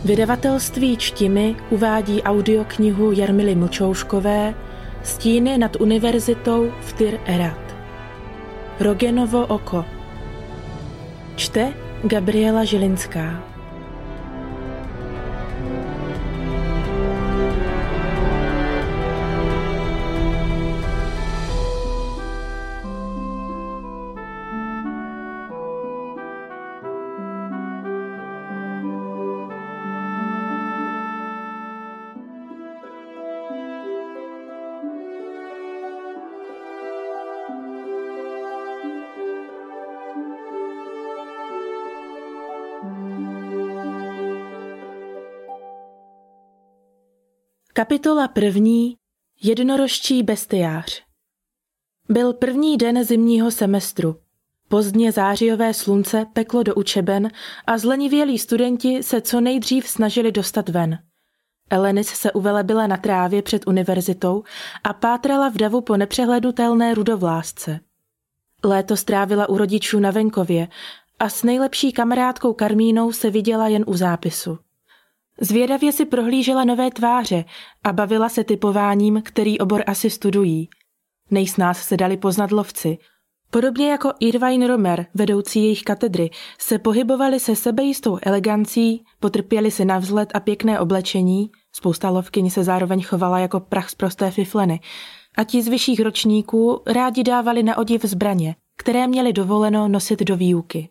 Vydavatelství Čtimi uvádí audioknihu Jarmily Mlčouškové Stíny nad univerzitou v Tyr Erat. Rogenovo oko. Čte Gabriela Žilinská. Kapitola 1. Jednorožčí bestiář. Byl první den zimního semestru. Pozdně zářijové slunce peklo do učeben a zlenivělí studenti se co nejdřív snažili dostat ven. Elenis se uvelebila na trávě před univerzitou a pátrala v davu po nepřehlednutelné rudovlásce. Léto strávila u rodičů na venkově a s nejlepší kamarádkou Karmínou se viděla jen u zápisu. Zvědavě si prohlížela nové tváře a bavila se typováním, který obor asi studují. Nejsnáz se dali poznat lovci. Podobně jako Irvine Romer, vedoucí jejich katedry, se pohybovali se sebejistou elegancí, potrpěli si na vzhled a pěkné oblečení, spousta lovkyň se zároveň chovala jako prach z prosté fifleny, a ti z vyšších ročníků rádi dávali na odiv zbraně, které měli dovoleno nosit do výuky.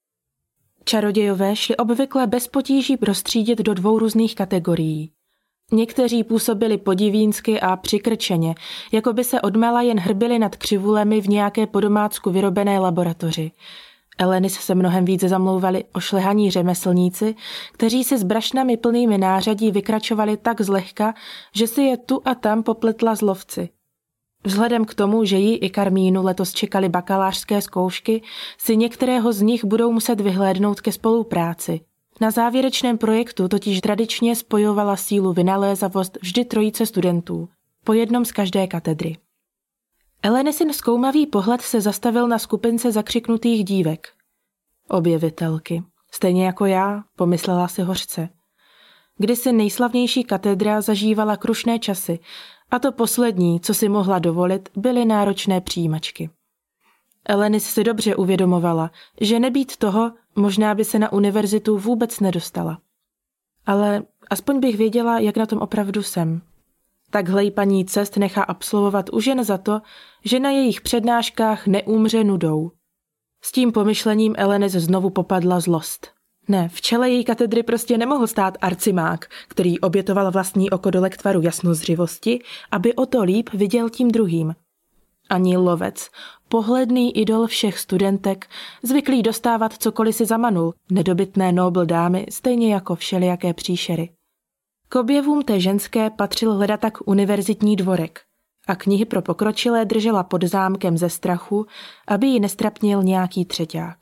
Čarodějové šli obvykle bez potíží rozstřídit do 2 různých kategorií. Někteří působili podivínsky a přikrčeně, jako by se odmala jen hrbili nad křivulemi v nějaké po domácku vyrobené laboratoři. Elenis se mnohem více zamlouvali ošlehaní řemeslníci, kteří si s brašnami plnými nářadí vykračovali tak zlehka, že si je tu a tam popletla z lovci. Vzhledem k tomu, že ji i Karmínu letos čekaly bakalářské zkoušky, si některého z nich budou muset vyhlédnout ke spolupráci. Na závěrečném projektu totiž tradičně spojovala sílu vynalézavost vždy 3 studentů, po jednom z každé katedry. Elenisin zkoumavý pohled se zastavil na skupince zakřiknutých dívek. Objevitelky. Stejně jako já, pomyslela si hořce. Kdysi nejslavnější katedra zažívala krušné časy, a to poslední, co si mohla dovolit, byly náročné přijímačky. Elenis si dobře uvědomovala, že nebýt toho, možná by se na univerzitu vůbec nedostala. Ale aspoň bych věděla, jak na tom opravdu jsem. Takhle jí paní Cest nechá absolvovat už jen za to, že na jejich přednáškách neumře nudou. S tím pomyšlením Elenis znovu popadla zlost. Ne, v čele její katedry prostě nemohl stát arcimák, který obětoval vlastní oko dole k tvaru jasnozřivosti, aby o to líp viděl tím druhým. Ani lovec, pohledný idol všech studentek, zvyklý dostávat cokoliv si zamanul, nedobytné nobl dámy, stejně jako všelijaké příšery. K objevům té ženské patřil hledatak univerzitní dvorek a knihy pro pokročilé držela pod zámkem ze strachu, aby ji nestrapnil nějaký třeťák.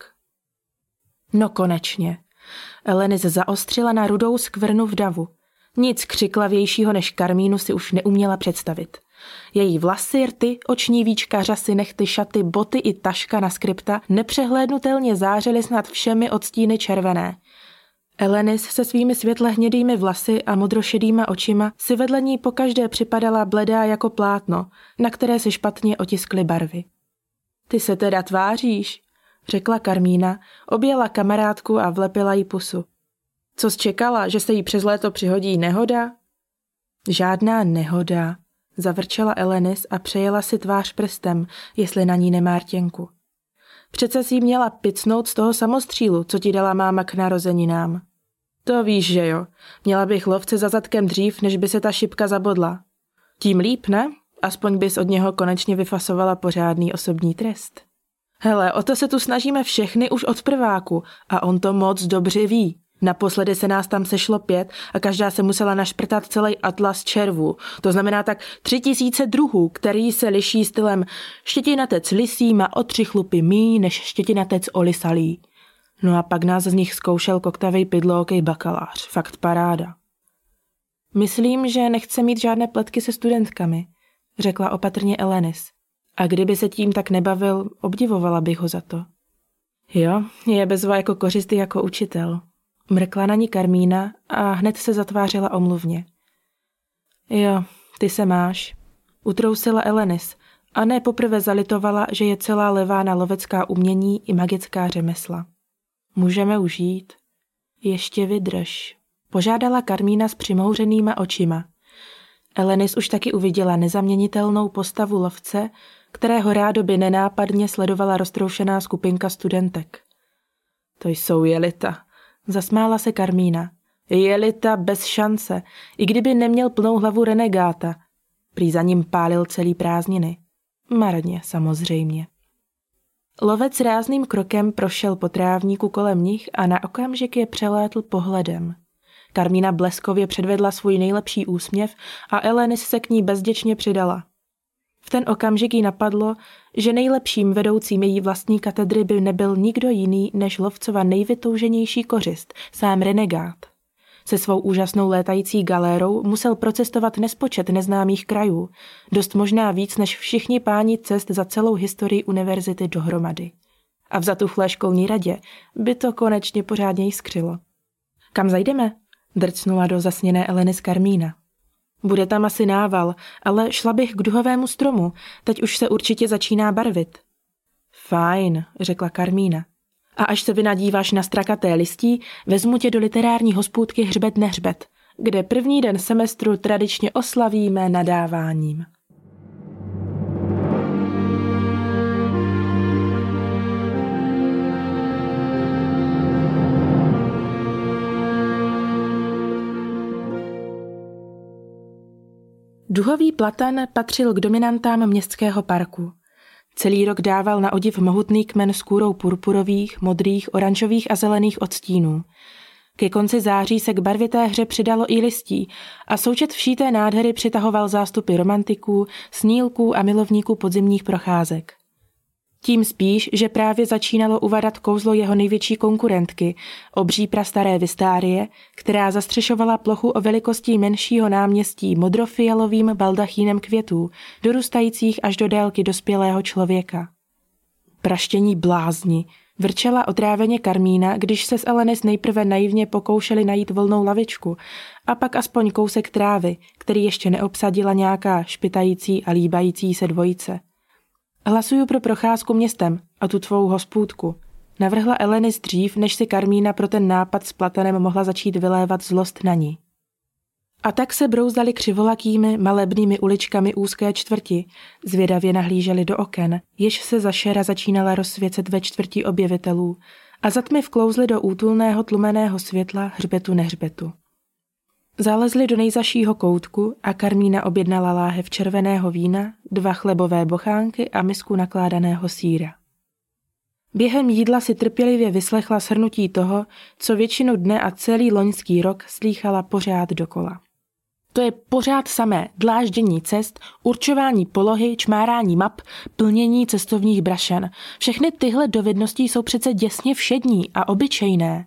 No konečně. Elenis zaostřila na rudou skvrnu v davu. Nic křiklavějšího než Karmínu si už neuměla představit. Její vlasy, rty, oční víčka, řasy, nechty, šaty, boty i taška na skripta nepřehlédnutelně zářily snad všemi odstíny červené. Elenis se svými světle hnědými vlasy a modrošedýma očima si vedle ní pokaždé připadala bledá jako plátno, na které se špatně otiskly barvy. Ty se teda tváříš, řekla Karmína, objela kamarádku a vlepila jí pusu. Co jsi čekala, že se jí přes léto přihodí nehoda? Žádná nehoda, zavrčela Elenis a přejela si tvář prstem, jestli na ní nemá rtěnku. Přece si jí měla picnout z toho samostřílu, co ti dala máma k narozeninám. To víš, že jo. Měla bych lovce za zadkem dřív, než by se ta šipka zabodla. Tím líp, ne? Aspoň bys od něho konečně vyfasovala pořádný osobní trest. Hele, o to se tu snažíme všechny už od prváku a on to moc dobře ví. Naposledy se nás tam sešlo 5 a každá se musela našprtat celý atlas červů. To znamená tak 3000 druhů, který se liší stylem štětinatec lisí má o 3 chlupy míň než štětinatec olisalý. No a pak nás z nich zkoušel koktavej pydlookej bakalář. Fakt paráda. Myslím, že nechce mít žádné pletky se studentkami, řekla opatrně Elenis. A kdyby se tím tak nebavil, obdivovala bych ho za to. Jo, je bezva jako kořistý jako učitel. Mrkla na ní Karmína a hned se zatvářila omluvně. Jo, ty se máš. Utrousila Elenis a ne poprvé zalitovala, že je celá levá na lovecká umění i magická řemesla. Můžeme už jít? Ještě vydrž. Požádala Karmína s přimouřenýma očima. Elenis už taky uviděla nezaměnitelnou postavu lovce, kterého rádoby nenápadně sledovala roztroušená skupinka studentek. To jsou jelita. Zasmála se Karmína. Jelita bez šance, i kdyby neměl plnou hlavu renegáta. Prý za ním pálil celý prázdniny. Marně, samozřejmě. Lovec rázným krokem prošel po trávníku kolem nich a na okamžik je přelétl pohledem. Karmína bleskově předvedla svůj nejlepší úsměv a Elenis se k ní bezděčně přidala. V ten okamžik jí napadlo, že nejlepším vedoucím její vlastní katedry by nebyl nikdo jiný než lovcova nejvytouženější kořist, sám renegát. Se svou úžasnou létající galérou musel procestovat nespočet neznámých krajů, dost možná víc než všichni páni cest za celou historii univerzity dohromady. A v zatuchlé školní radě by to konečně pořádně jiskřilo. Kam zajdeme? Drcnula do zasněné Elenis Karmína. Bude tam asi nával, ale šla bych k duhovému stromu, teď už se určitě začíná barvit. Fajn, řekla Karmína. A až se vynadíváš na strakaté listí, vezmu tě do literární hospůdky Hřbet nehřbet, kde první den semestru tradičně oslavíme nadáváním. Duhový platan patřil k dominantám městského parku. Celý rok dával na odiv mohutný kmen s kůrou purpurových, modrých, oranžových a zelených odstínů. Ke konci září se k barvité hře přidalo i listí a součet všíté nádhery přitahoval zástupy romantiků, snílků a milovníků podzimních procházek. Tím spíš, že právě začínalo uvadat kouzlo jeho největší konkurentky, obří prastaré Vystárie, která zastřešovala plochu o velikosti menšího náměstí modrofialovým baldachínem květů, dorůstajících až do délky dospělého člověka. Praštění blázni, vrčela otráveně Karmína, když se s Elenis nejprve naivně pokoušeli najít volnou lavičku a pak aspoň kousek trávy, který ještě neobsadila nějaká špitající a líbající se dvojice. Hlasuju pro procházku městem a tu tvou hospůdku. Navrhla Elenis dřív, než si Karmína pro ten nápad s platanem mohla začít vylévat zlost na ní. A tak se brouzdali křivolakými, malebnými uličkami úzké čtvrti, zvědavě nahlíželi do oken, jež se za šera začínala rozsvěcet ve čtvrti objevitelů a za tmy vklouzli do útulného tlumeného světla hřbetu nehřbetu. Zalezli do nejzašího koutku a Karmína objednala láhev červeného vína, 2 chlebové bochánky a misku nakládaného sýra. Během jídla si trpělivě vyslechla shrnutí toho, co většinu dne a celý loňský rok slýchala pořád dokola. To je pořád samé dláždění cest, určování polohy, čmárání map, plnění cestovních brašen. Všechny tyhle dovednosti jsou přece děsně všední a obyčejné.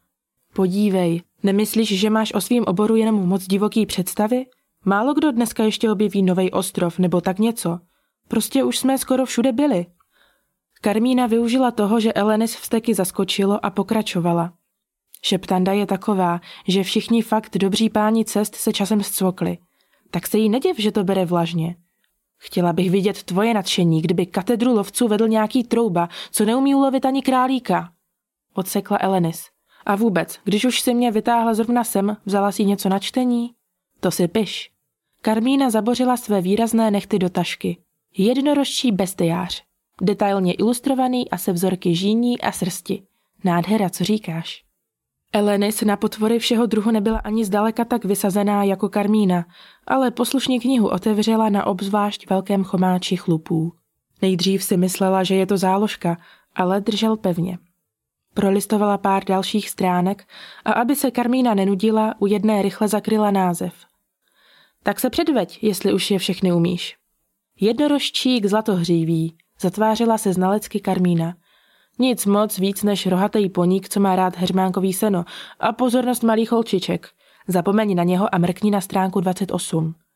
Podívej, nemyslíš, že máš o svým oboru jenom moc divoký představy? Málo kdo dneska ještě objeví novej ostrov nebo tak něco. Prostě už jsme skoro všude byli. Karmína využila toho, že Elenis vzteky zaskočilo a pokračovala. Šeptanda je taková, že všichni fakt dobří páni cest se časem zcvokli. Tak se jí neděv, že to bere vlažně. Chtěla bych vidět tvoje nadšení, kdyby katedru lovců vedl nějaký trouba, co neumí ulovit ani králíka. Odsekla Elenis. A vůbec, když už si mě vytáhla zrovna sem, vzala si něco na čtení? To si piš. Karmína zabořila své výrazné nehty do tašky. Jednorožčí bestiář. Detailně ilustrovaný a se vzorky žíní a srsti. Nádhera, co říkáš? Elenis na potvory všeho druhu nebyla ani zdaleka tak vysazená jako Karmína, ale poslušně knihu otevřela na obzvlášť velkém chomáči chlupů. Nejdřív si myslela, že je to záložka, ale držel pevně. Prolistovala pár dalších stránek a aby se Karmína nenudila, u jedné rychle zakryla název. Tak se předveď, jestli už je všechny umíš. Jednorožčík zlatohříví, zatvářila se znalecky Karmína. Nic moc víc než rohatý poník, co má rád heřmánkový seno a pozornost malých holčiček. Zapomeň na něho a mrkni na stránku 28.